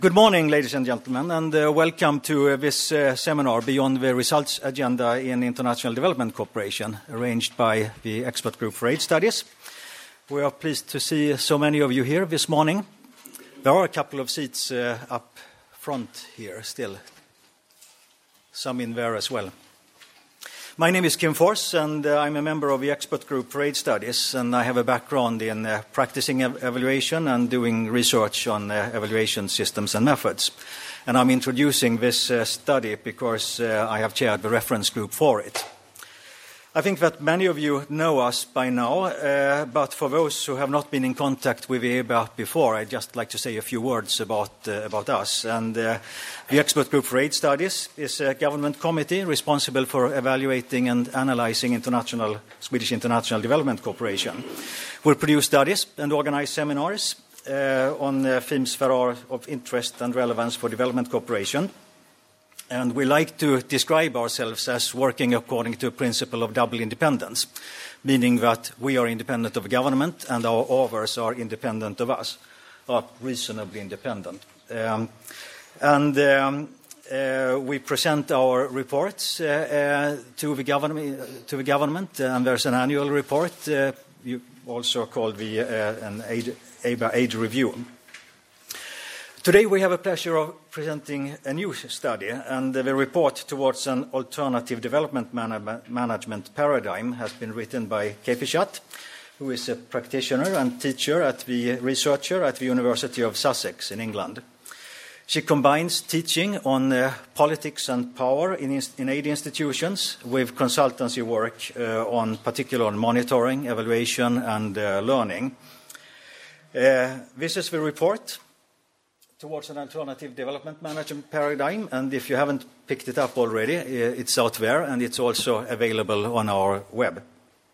Good morning, ladies and gentlemen, and welcome to this seminar, Beyond the Results Agenda in International Development Cooperation, arranged by the Expert Group for Aid Studies. We are pleased to see so many of you here this morning. There are a couple of seats up front here still, some in there as well. My name is Kim Fors, and I'm a member of the Expert Group for Aid Studies, and I have a background in practicing evaluation and doing research on evaluation systems and methods. And I'm introducing this study because I have chaired the reference group for it. I think that many of you know us by now, but for those who have not been in contact with EBA before, I'd just like to say a few words about us. And the Expert Group for Aid Studies is a government committee responsible for evaluating and analyzing Swedish international development cooperation. We produce studies and organize seminars on themes that are of interest and relevance for development cooperation. And we like to describe ourselves as working according to a principle of double independence, meaning that we are independent of government and our authors are independent of us, or reasonably independent. We present our reports to the government, and there's an annual report, also called an EBA Aid Review. Today we have a pleasure of presenting a new study, and the report towards an alternative development management paradigm has been written by Kay Fichat, who is a practitioner and researcher at the University of Sussex in England. She combines teaching on politics and power in aid institutions with consultancy work particularly on monitoring, evaluation and learning. This is the report towards an alternative development management paradigm, and if you haven't picked it up already, it's out there, and it's also available on our web.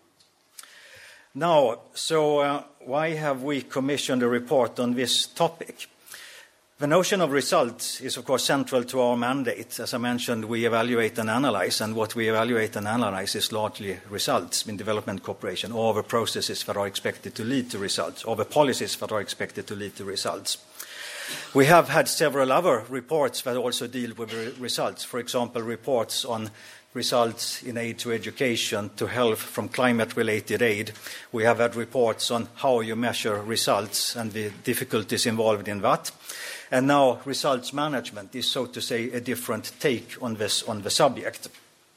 Now, why have we commissioned a report on this topic? The notion of results is, of course, central to our mandate. As I mentioned, we evaluate and analyze, and what we evaluate and analyze is largely results in development cooperation, or the processes that are expected to lead to results, or the policies that are expected to lead to results. We have had several other reports that also deal with results. For example, reports on results in aid to education, to health from climate-related aid. We have had reports on how you measure results and the difficulties involved in that. And now results management is, so to say, a different take on the subject.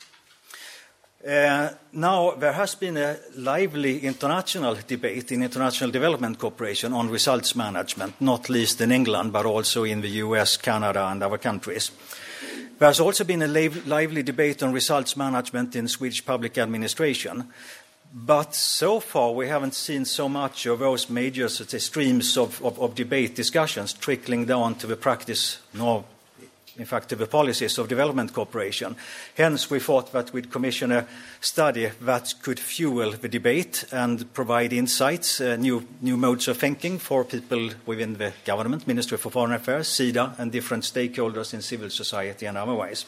Now, there has been a lively international debate in international development cooperation on results management, not least in England, but also in the US, Canada, and other countries. There has also been a lively debate on results management in Swedish public administration, but so far we haven't seen so much of those major streams of debate discussions trickling down to the practice, in fact, to the policies of development cooperation. Hence, we thought that we'd commission a study that could fuel the debate and provide insights, new modes of thinking for people within the government, Ministry for Foreign Affairs, SIDA, and different stakeholders in civil society and otherwise.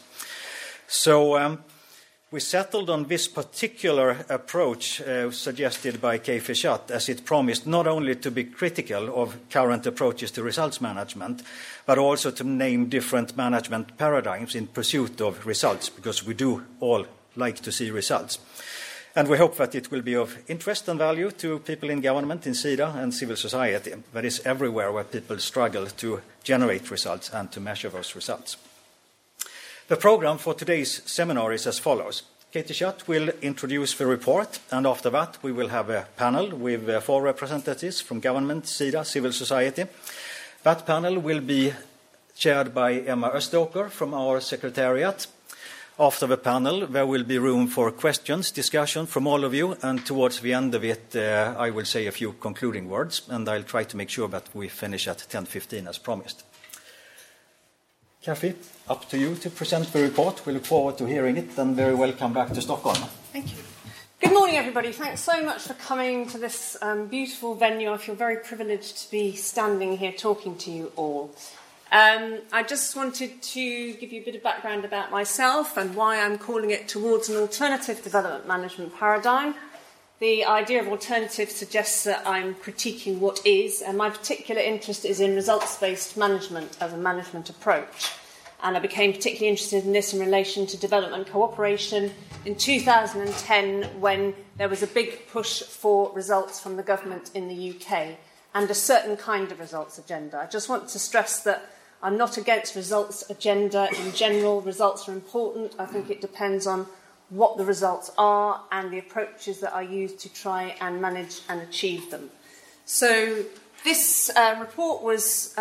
So we settled on this particular approach suggested by Kay Fichat, as it promised not only to be critical of current approaches to results management, but also to name different management paradigms in pursuit of results, because we do all like to see results. And we hope that it will be of interest and value to people in government, in SIDA, and civil society. That is everywhere where people struggle to generate results and to measure those results. The program for today's seminar is as follows. Kay Fichat will introduce the report, and after that we will have a panel with 4 representatives from government, SIDA, civil society. That panel will be chaired by Emma Österåker from our secretariat. After the panel, there will be room for questions, discussion from all of you, and towards the end of it, I will say a few concluding words, and I'll try to make sure that we finish at 10:15 as promised. Kathy, up to you to present the report. We look forward to hearing it, and very welcome back to Stockholm. Thank you. Good morning, everybody. Thanks so much for coming to this beautiful venue. I feel very privileged to be standing here talking to you all. I just wanted to give you a bit of background about myself and why I'm calling it Towards an Alternative Development Management Paradigm. the idea of alternative suggests that I'm critiquing what is, and my particular interest is in results-based management as a management approach. And I became particularly interested in this in relation to development cooperation in 2010, when there was a big push for results from the government in the UK and a certain kind of results agenda. I just want to stress that I'm not against results agenda in general. Results are important. I think it depends on what the results are and the approaches that are used to try and manage and achieve them. So this report was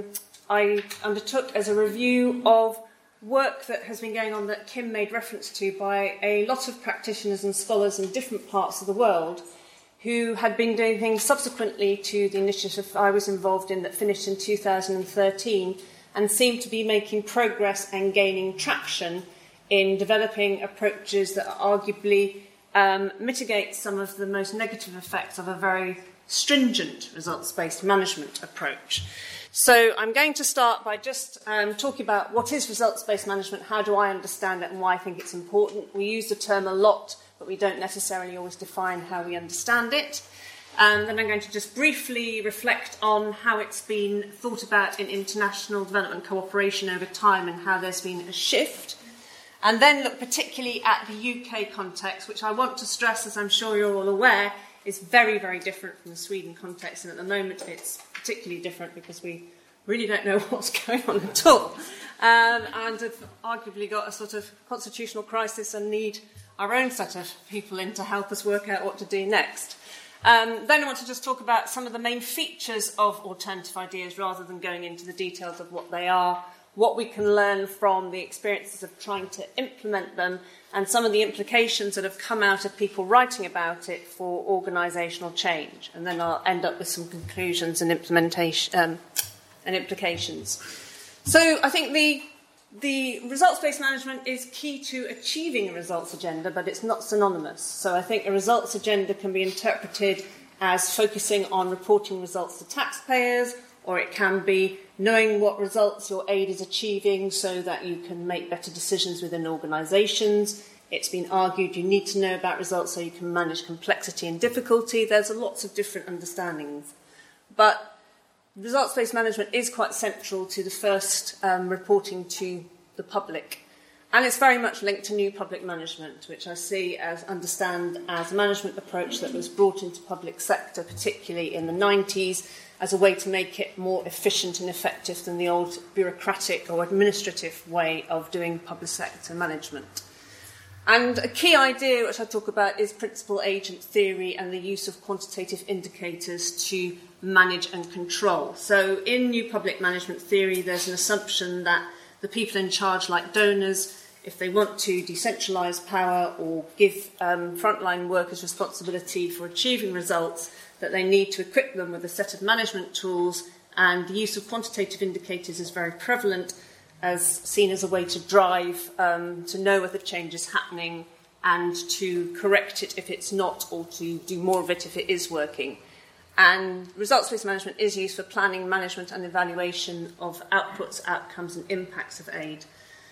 I undertook as a review of work that has been going on that Kim made reference to by a lot of practitioners and scholars in different parts of the world who had been doing things subsequently to the initiative I was involved in that finished in 2013 and seemed to be making progress and gaining traction in developing approaches that arguably mitigate some of the most negative effects of a very stringent results-based management approach. So I'm going to start by just talking about what is results-based management, how do I understand it and why I think it's important. We use the term a lot, but we don't necessarily always define how we understand it. Then I'm going to just briefly reflect on how it's been thought about in international development cooperation over time and how there's been a shift. And then look particularly at the UK context, which I want to stress, as I'm sure you're all aware, is very, very different from the Sweden context. And at the moment, it's particularly different because we really don't know what's going on at all. And have arguably got a sort of constitutional crisis and need our own set of people in to help us work out what to do next. Then I want to just talk about some of the main features of alternative ideas rather than going into the details of what they are, what we can learn from the experiences of trying to implement them, and some of the implications that have come out of people writing about it for organisational change. And then I'll end up with some conclusions and implementation and implications. So I think the results-based management is key to achieving a results agenda, but it's not synonymous. So I think a results agenda can be interpreted as focusing on reporting results to taxpayers, or it can be knowing what results your aid is achieving so that you can make better decisions within organisations. It's been argued you need to know about results so you can manage complexity and difficulty. There's lots of different understandings. But results-based management is quite central to the first reporting to the public. And it's very much linked to new public management, which I understand as a management approach that was brought into public sector, particularly in the 90s, as a way to make it more efficient and effective than the old bureaucratic or administrative way of doing public sector management. And a key idea which I talk about is principal-agent theory and the use of quantitative indicators to manage and control. So in new public management theory, there's an assumption that the people in charge, like donors, if they want to decentralise power or give frontline workers responsibility for achieving results, that they need to equip them with a set of management tools, and the use of quantitative indicators is very prevalent, as seen as a way to drive, to know whether change is happening and to correct it if it's not, or to do more of it if it is working. And results-based management is used for planning, management and evaluation of outputs, outcomes and impacts of aid.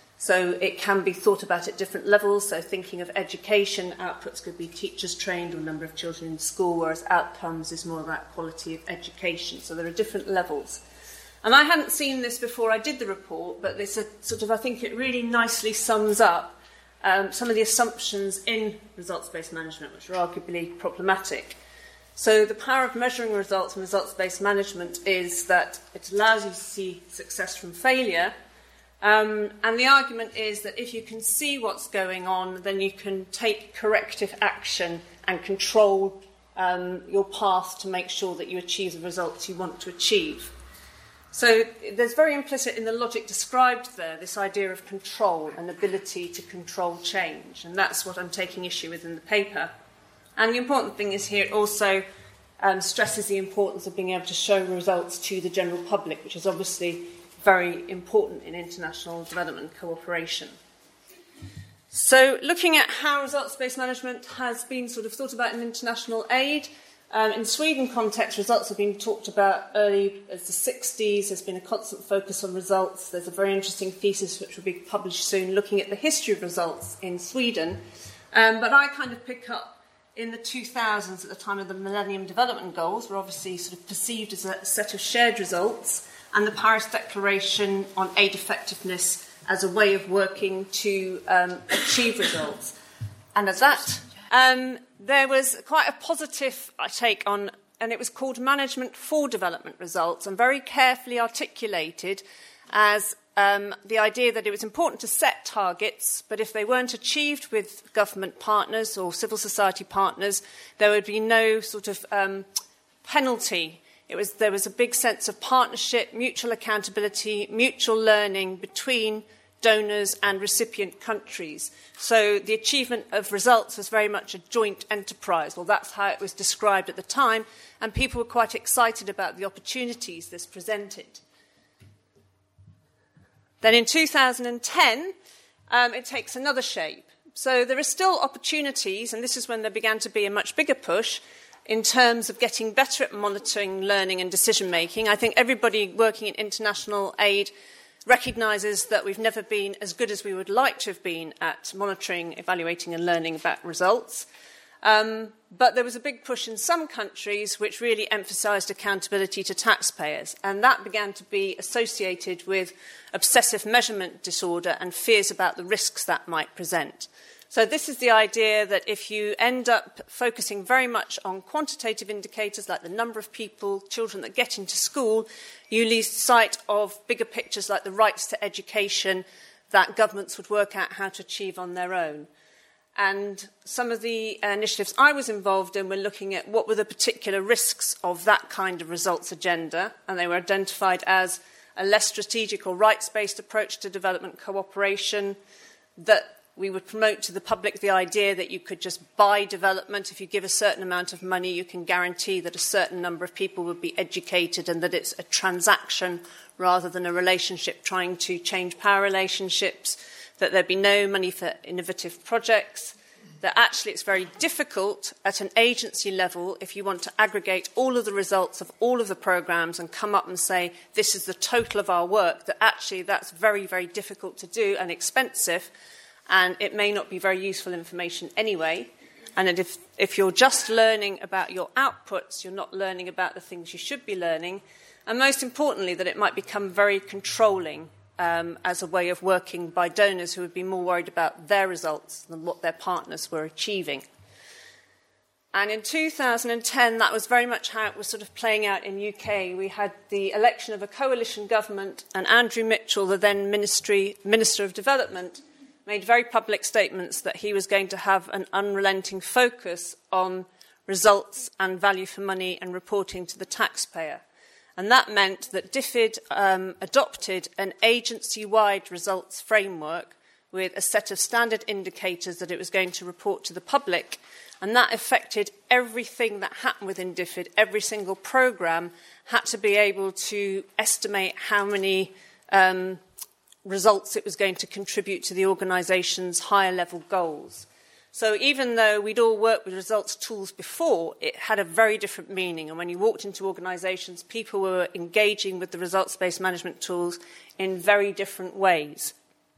So it can be thought about at different levels. So thinking of education, outputs could be teachers trained or number of children in school, whereas outcomes is more about quality of education. So there are different levels. And I hadn't seen this before I did the report, but this I think it really nicely sums up some of the assumptions in results-based management, which are arguably problematic. So the power of measuring results in results-based management is that it allows you to see success from failure. And the argument is that if you can see what's going on, then you can take corrective action and control your path to make sure that you achieve the results you want to achieve. So there's very implicit in the logic described there, this idea of control and ability to control change. And that's what I'm taking issue with in the paper. And the important thing is here it also stresses the importance of being able to show results to the general public, which is obviously very important in international development cooperation. So looking at how results-based management has been thought about in international aid, in Sweden context, results have been talked about early as the 60s. There's been a constant focus on results. There's a very interesting thesis which will be published soon looking at the history of results in Sweden. But I kind of pick up in the 2000s, at the time of the Millennium Development Goals, were obviously sort of perceived as a set of shared results, and the Paris Declaration on Aid Effectiveness as a way of working to achieve results. And as that, there was quite a positive take on, and it was called Management for Development Results, and very carefully articulated as the idea that it was important to set targets, but if they weren't achieved with government partners or civil society partners, there would be no sort of penalty. There was a big sense of partnership, mutual accountability, mutual learning between donors and recipient countries. So the achievement of results was very much a joint enterprise. Well, that's how it was described at the time, and people were quite excited about the opportunities this presented. Then in 2010, it takes another shape. So there are still opportunities, and this is when there began to be a much bigger push in terms of getting better at monitoring, learning and decision-making. I think everybody working in international aid recognises that we've never been as good as we would like to have been at monitoring, evaluating and learning about results. But there was a big push in some countries which really emphasised accountability to taxpayers, and that began to be associated with obsessive measurement disorder and fears about the risks that might present. So this is the idea that if you end up focusing very much on quantitative indicators like the number of people, children that get into school, you lose sight of bigger pictures like the rights to education that governments would work out how to achieve on their own. And some of the initiatives I was involved in were looking at what were the particular risks of that kind of results agenda, and they were identified as a less strategic or rights-based approach to development cooperation, that we would promote to the public the idea that you could just buy development. If you give a certain amount of money, you can guarantee that a certain number of people would be educated, and that it's a transaction rather than a relationship trying to change power relationships, that there'd be no money for innovative projects, that actually it's very difficult at an agency level if you want to aggregate all of the results of all of the programmes and come up and say this is the total of our work, that actually that's very, very difficult to do and expensive, and it may not be very useful information anyway. And that if you're just learning about your outputs, you're not learning about the things you should be learning. And most importantly, that it might become very controlling as a way of working by donors who would be more worried about their results than what their partners were achieving. And in 2010, that was very much how it was sort of playing out in UK. We had the election of a coalition government, and Andrew Mitchell, the then Minister of Development, made very public statements that he was going to have an unrelenting focus on results and value for money and reporting to the taxpayer. And that meant that DFID adopted an agency-wide results framework with a set of standard indicators that it was going to report to the public, and that affected everything that happened within DFID. Every single programme had to be able to estimate how many results it was going to contribute to the organisation's higher level goals. So even though we'd all worked with results tools before, it had a very different meaning. And when you walked into organisations, people were engaging with the results-based management tools in very different ways.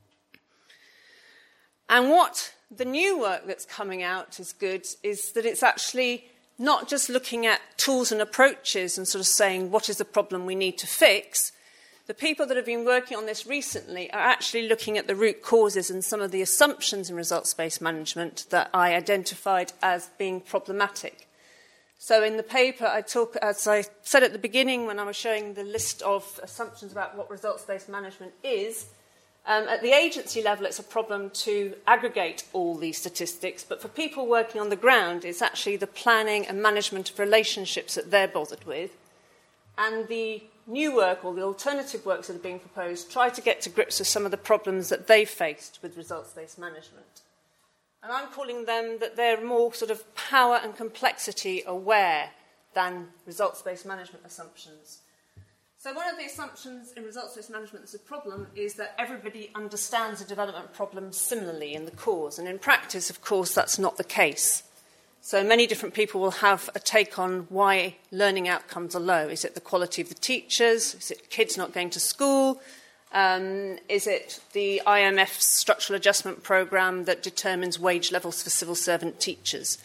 And what the new work that's coming out is good is that it's actually not just looking at tools and approaches and sort of saying what is the problem we need to fix. The people that have been working on this recently are actually looking at the root causes and some of the assumptions in results-based management that I identified as being problematic. So in the paper, I talk, as I said at the beginning when I was showing the list of assumptions about what results-based management is, at the agency level, it's a problem to aggregate all these statistics, but for people working on the ground, it's actually the planning and management of relationships that they're bothered with. And the new work, or the alternative works that are being proposed, try to get to grips with some of the problems that they've faced with results-based management. And I'm calling them that they're more sort of power and complexity aware than results-based management assumptions. So one of the assumptions in results-based management that's a problem is that everybody understands a development problem similarly in the cause. And in practice, of course, that's not the case. So many different people will have a take on why learning outcomes are low. Is it the quality of the teachers? Is it kids not going to school? Is it the IMF structural adjustment programme that determines wage levels for civil servant teachers?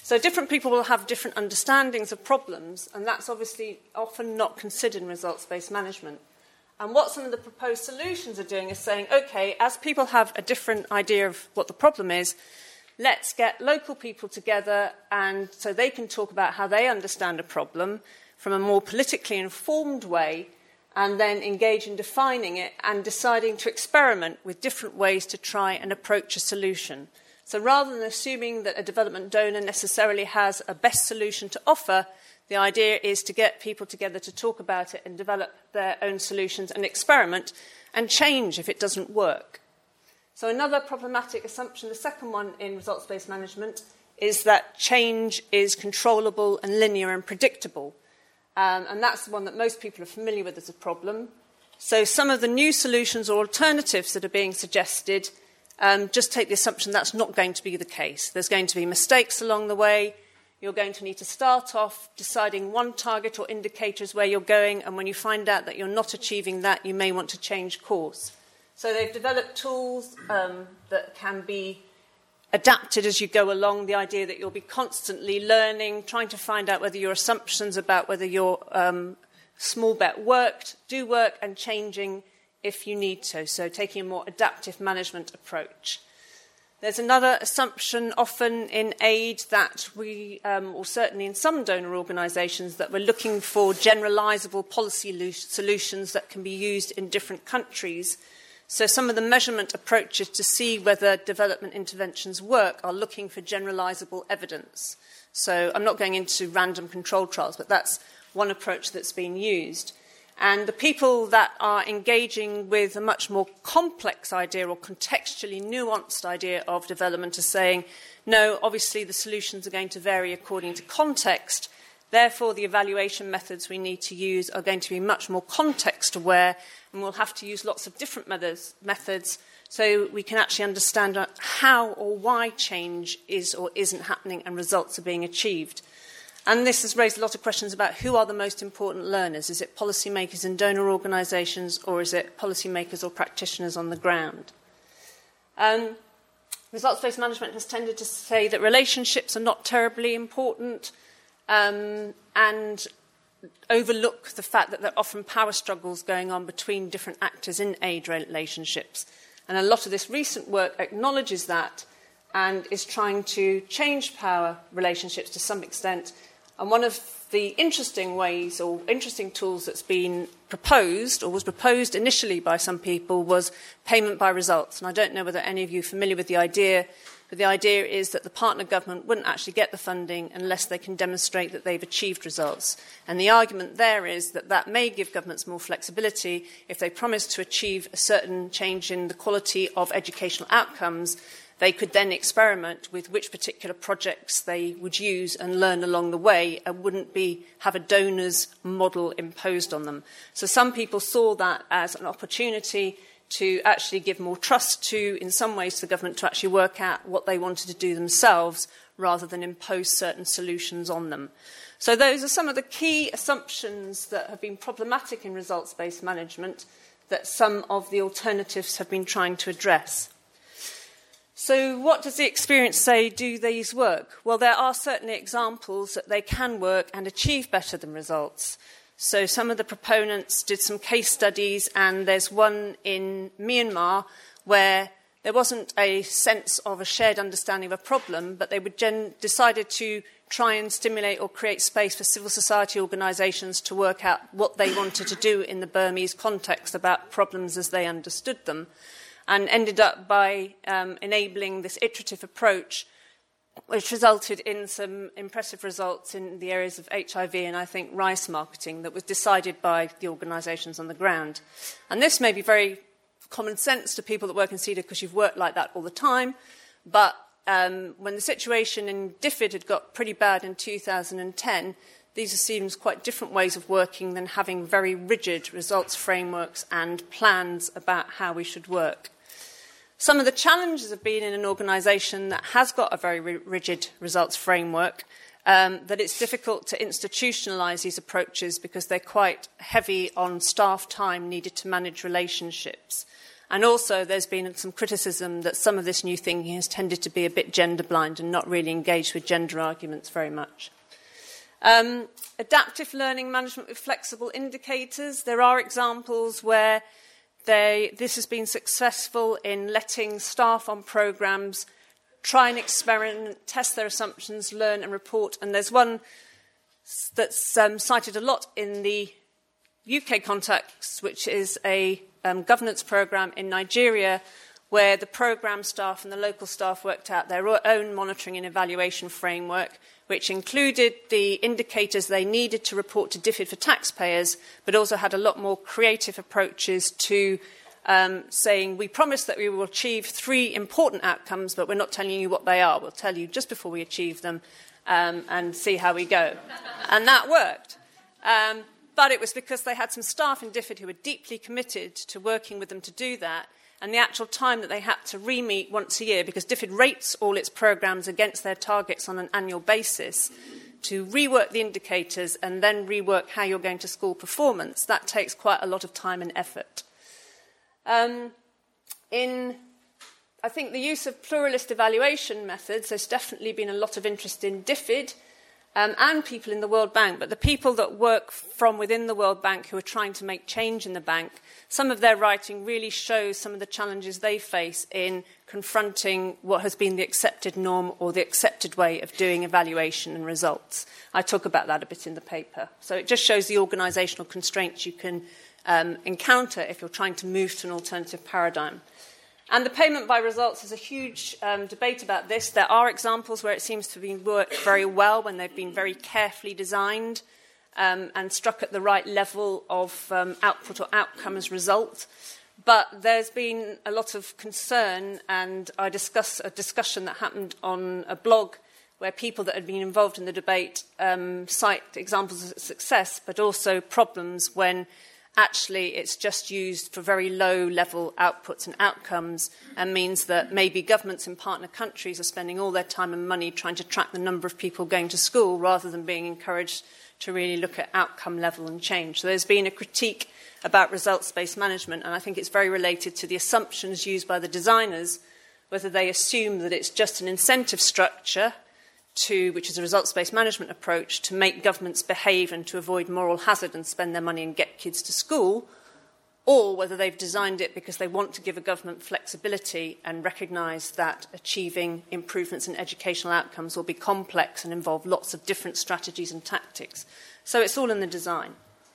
So different people will have different understandings of problems, and that's obviously often not considered in results-based management. And what some of the proposed solutions are doing is saying, OK, as people have a different idea of what the problem is, let's get local people together and so they can talk about how they understand a problem from a more politically informed way and then engage in defining it and deciding to experiment with different ways to try and approach a solution. So rather than assuming that a development donor necessarily has a best solution to offer, the idea is to get people together to talk about it and develop their own solutions and experiment and change if it doesn't work. So another problematic assumption, the second one in results-based management, is that change is controllable and linear and predictable. And that's the one that most people are familiar with as a problem. So some of the new solutions or alternatives that are being suggested just take the assumption that's not going to be the case. There's going to be mistakes along the way. You're going to need to start off deciding one target or indicators where you're going, and when you find out that you're not achieving that, you may want to change course. So they've developed tools that can be adapted as you go along, the idea that you'll be constantly learning, trying to find out whether your assumptions about whether your small bet worked, do work, and changing if you need to. So taking a more adaptive management approach. There's another assumption often in aid that we, or certainly in some donor organisations, that we're looking for generalisable policy solutions that can be used in different countries. So some of the measurement approaches to see whether development interventions work are looking for generalisable evidence. So I'm not going into random control trials, but that's one approach that's been used. And the people that are engaging with a much more complex idea or contextually nuanced idea of development are saying, no, obviously the solutions are going to vary according to context. Therefore, the evaluation methods we need to use are going to be much more context-aware, and we'll have to use lots of different methods so we can actually understand how or why change is or isn't happening and results are being achieved. And this has raised a lot of questions about who are the most important learners. Is it policymakers in donor organisations, or is it policymakers or practitioners on the ground? Results-based management has tended to say that relationships are not terribly important and overlook the fact that there are often power struggles going on between different actors in aid relationships. And a lot of this recent work acknowledges that and is trying to change power relationships to some extent. And one of the interesting ways or interesting tools that's been proposed or was proposed initially by some people was payment by results. And I don't know whether any of you are familiar with the idea, but the idea is that the partner government wouldn't actually get the funding unless they can demonstrate that they've achieved results. And the argument there is that that may give governments more flexibility if they promise to achieve a certain change in the quality of educational outcomes. They could then experiment with which particular projects they would use and learn along the way and wouldn't have a donor's model imposed on them. So some people saw that as an opportunity to actually give more trust to, in some ways, the government to actually work out what they wanted to do themselves rather than impose certain solutions on them. So those are some of the key assumptions that have been problematic in results-based management that some of the alternatives have been trying to address. So what does the experience say? Do these work? Well, there are certainly examples that they can work and achieve better than results. So some of the proponents did some case studies, and there's one in Myanmar where there wasn't a sense of a shared understanding of a problem, but they decided to try and stimulate or create space for civil society organisations to work out what they wanted to do in the Burmese context about problems as they understood them, and ended up by enabling this iterative approach, which resulted in some impressive results in the areas of HIV and, I think, rice marketing that was decided by the organisations on the ground. And this may be very common sense to people that work in CEDA because you've worked like that all the time, but when the situation in DFID had got pretty bad in 2010, these seems quite different ways of working than having very rigid results frameworks and plans about how we should work. Some of the challenges have been in an organisation that has got a very rigid results framework, that it's difficult to institutionalise these approaches because they're quite heavy on staff time needed to manage relationships. And also there's been some criticism that some of this new thinking has tended to be a bit gender blind and not really engaged with gender arguments very much. Adaptive learning management with flexible indicators. There are examples where this has been successful in letting staff on programmes try and experiment, test their assumptions, learn and report. And there's one that's cited a lot in the UK context, which is a governance programme in Nigeria, where the programme staff and the local staff worked out their own monitoring and evaluation framework, which included the indicators they needed to report to DFID for taxpayers, but also had a lot more creative approaches to saying, we promise that we will achieve 3 important outcomes, but we're not telling you what they are. We'll tell you just before we achieve them and see how we go. And that worked. But it was because they had some staff in DFID who were deeply committed to working with them to do that, and the actual time that they had to re-meet once a year, because DFID rates all its programmes against their targets on an annual basis, to rework the indicators and then rework how you're going to score performance, that takes quite a lot of time and effort. I think the use of pluralist evaluation methods, there's definitely been a lot of interest in DFID and people in the World Bank, but the people that work from within the World Bank who are trying to make change in the bank, some of their writing really shows some of the challenges they face in confronting what has been the accepted norm or the accepted way of doing evaluation and results. I talk about that a bit in the paper. So it just shows the organisational constraints you can encounter if you're trying to move to an alternative paradigm. And the payment by results is a huge debate about this. There are examples where it seems to have been worked very well when they've been very carefully designed and struck at the right level of output or outcome as result. But there's been a lot of concern, and I discuss a discussion that happened on a blog where people that had been involved in the debate cite examples of success, but also problems when actually it's just used for very low-level outputs and outcomes, and means that maybe governments in partner countries are spending all their time and money trying to track the number of people going to school rather than being encouraged to really look at outcome level and change. So there's been a critique about results-based management, and I think it's very related to the assumptions used by the designers, whether they assume that it's just an incentive structure which is a results-based management approach, to make governments behave and to avoid moral hazard and spend their money and get kids to school, or whether they've designed it because they want to give a government flexibility and recognise that achieving improvements in educational outcomes will be complex and involve lots of different strategies and tactics. So it's all in the design.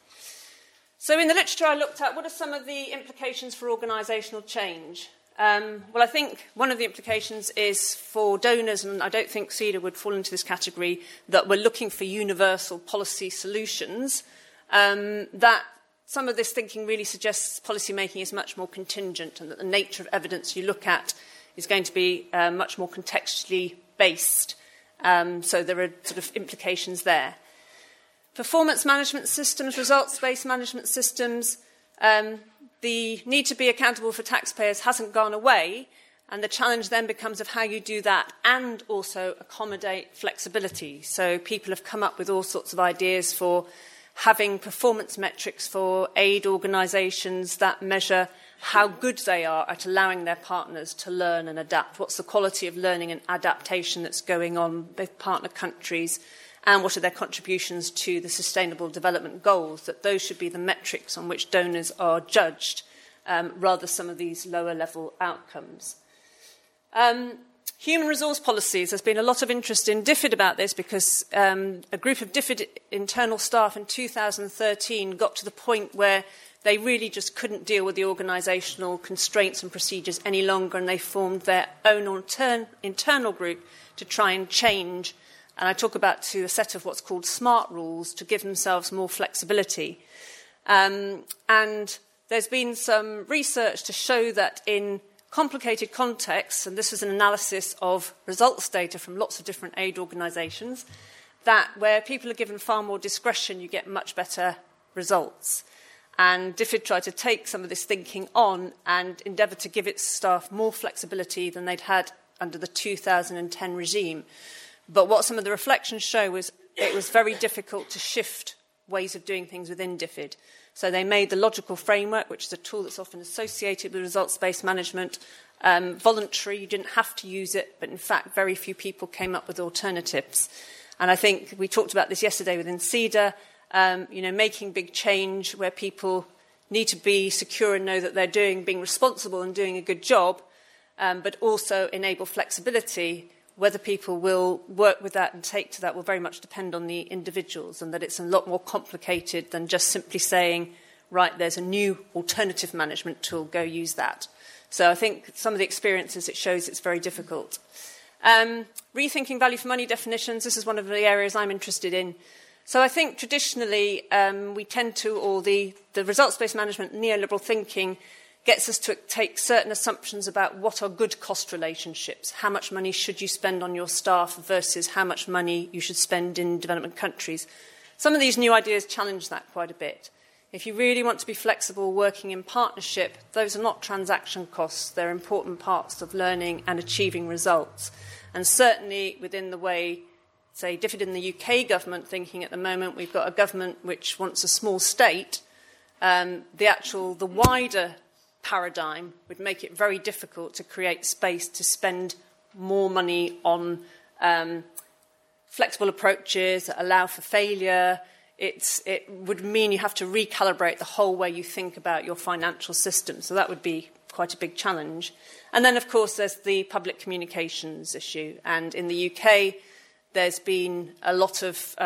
So in the literature I looked at, what are some of the implications for organisational change? Well, I think one of the implications is for donors, and I don't think CEDA would fall into this category, that we're looking for universal policy solutions, that some of this thinking really suggests policy making is much more contingent, and that the nature of evidence you look at is going to be much more contextually based. So there are sort of implications there. Performance management systems, results-based management systems, the need to be accountable for taxpayers hasn't gone away, and the challenge then becomes of how you do that and also accommodate flexibility. So people have come up with all sorts of ideas for having performance metrics for aid organisations that measure how good they are at allowing their partners to learn and adapt. What's the quality of learning and adaptation that's going on with partner countries, and what are their contributions to the Sustainable Development Goals, that those should be the metrics on which donors are judged, rather than some of these lower-level outcomes. Human resource policies. There's been a lot of interest in DFID about this because a group of DFID internal staff in 2013 got to the point where they really just couldn't deal with the organisational constraints and procedures any longer, and they formed their own internal group to try and change. And I talk about a set of what's called SMART rules to give themselves more flexibility. And there's been some research to show that in complicated contexts, and this is an analysis of results data from lots of different aid organisations, that where people are given far more discretion, you get much better results. And DFID tried to take some of this thinking on and endeavour to give its staff more flexibility than they'd had under the 2010 regime. But what some of the reflections show was it was very difficult to shift ways of doing things within DFID. So they made the logical framework, which is a tool that's often associated with results-based management, voluntary. You didn't have to use it, but in fact, very few people came up with alternatives. And I think we talked about this yesterday within CEDA, making big change where people need to be secure and know that they're being responsible and doing a good job, but also enable flexibility. Whether people will work with that and take to that will very much depend on the individuals, and that it's a lot more complicated than just simply saying, right, there's a new alternative management tool, go use that. So I think some of the experiences, it shows it's very difficult. Rethinking value for money definitions, this is one of the areas I'm interested in. So I think traditionally we tend to, or the results-based management neoliberal thinking gets us to take certain assumptions about what are good cost relationships. How much money should you spend on your staff versus how much money you should spend in development countries. Some of these new ideas challenge that quite a bit. If you really want to be flexible, working in partnership, those are not transaction costs. They're important parts of learning and achieving results. And certainly within the way, say, differed in the UK government thinking at the moment, we've got a government which wants a small state. The wider paradigm would make it very difficult to create space to spend more money on flexible approaches that allow for failure. It would mean you have to recalibrate the whole way you think about your financial system. So that would be quite a big challenge. And then, of course, there's the public communications issue. And in the UK, there's been a lot of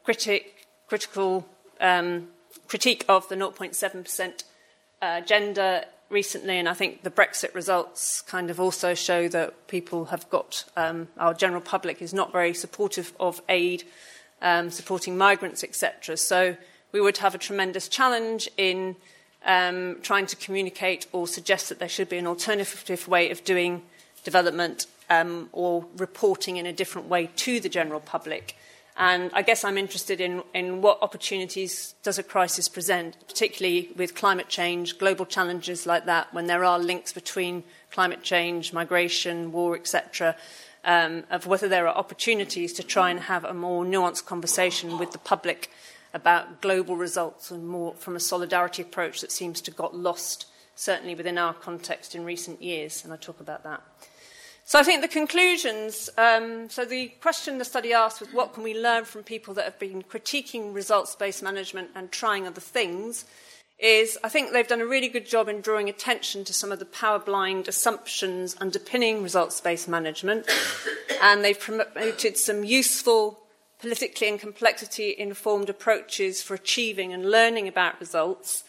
critical critique of the 0.7% agenda recently, and I think the Brexit results kind of also show that people have got, our general public is not very supportive of aid, supporting migrants, etc. So we would have a tremendous challenge in trying to communicate or suggest that there should be an alternative way of doing development or reporting in a different way to the general public. And I guess I'm interested in what opportunities does a crisis present, particularly with climate change, global challenges like that, when there are links between climate change, migration, war, etc., of whether there are opportunities to try and have a more nuanced conversation with the public about global results and more from a solidarity approach that seems to have got lost, certainly within our context in recent years, and I talk about that. So I think the conclusions, so the question the study asked was what can we learn from people that have been critiquing results-based management and trying other things, is I think they've done a really good job in drawing attention to some of the power-blind assumptions underpinning results-based management, and they've promoted some useful, politically and complexity-informed approaches for achieving and learning about results,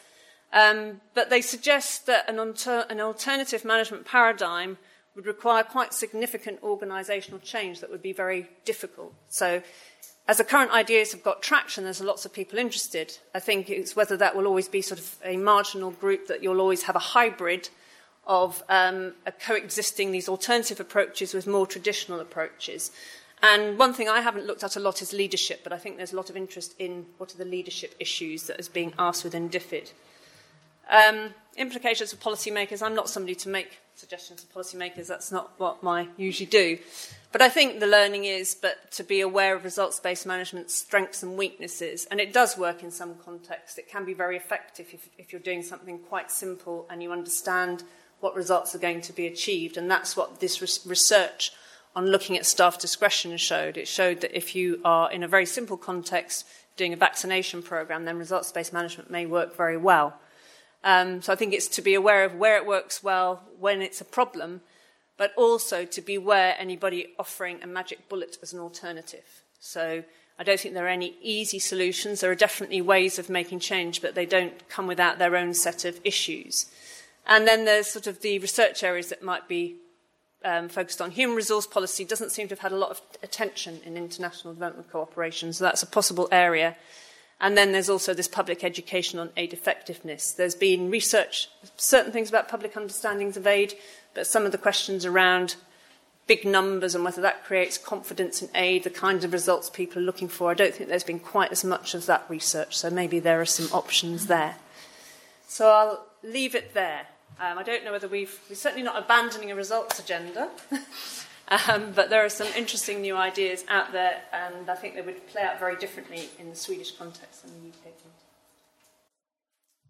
but they suggest that an alternative management paradigm would require quite significant organisational change that would be very difficult. So as the current ideas have got traction, there's lots of people interested. I think it's whether that will always be sort of a marginal group, that you'll always have a hybrid of coexisting these alternative approaches with more traditional approaches. And one thing I haven't looked at a lot is leadership, but I think there's a lot of interest in what are the leadership issues that is being asked within DFID. Implications for policymakers. I'm not somebody to make suggestions to policymakers. That's not what I usually do. But I think the learning is to be aware of results-based management's strengths and weaknesses. And it does work in some contexts. It can be very effective if you're doing something quite simple and you understand what results are going to be achieved. And that's what this research on looking at staff discretion showed. It showed that if you are in a very simple context doing a vaccination programme, then results-based management may work very well. So I think it's to be aware of where it works well, when it's a problem, but also to be aware anybody offering a magic bullet as an alternative. So I don't think there are any easy solutions. There are definitely ways of making change, but they don't come without their own set of issues. And then there's sort of the research areas that might be focused on. Human resource policy doesn't seem to have had a lot of attention in international development cooperation, so that's a possible area. And then there's also this public education on aid effectiveness. There's been research, certain things about public understandings of aid, but some of the questions around big numbers and whether that creates confidence in aid, the kinds of results people are looking for, I don't think there's been quite as much of that research, so maybe there are some options there. So I'll leave it there. I don't know whether we're certainly not abandoning a results agenda, but there are some interesting new ideas out there, and I think they would play out very differently in the Swedish context than the UK context.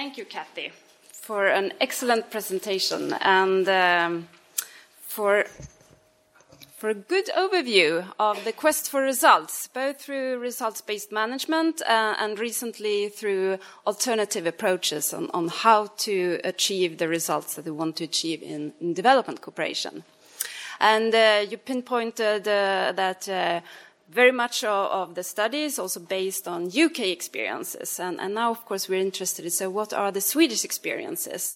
Thank you, Kathy, for an excellent presentation and for a good overview of the quest for results, both through results-based management and recently through alternative approaches on how to achieve the results that we want to achieve in development cooperation. And you pinpointed that very much of the study is also based on UK experiences. And now, of course, we're interested in, so what are the Swedish experiences?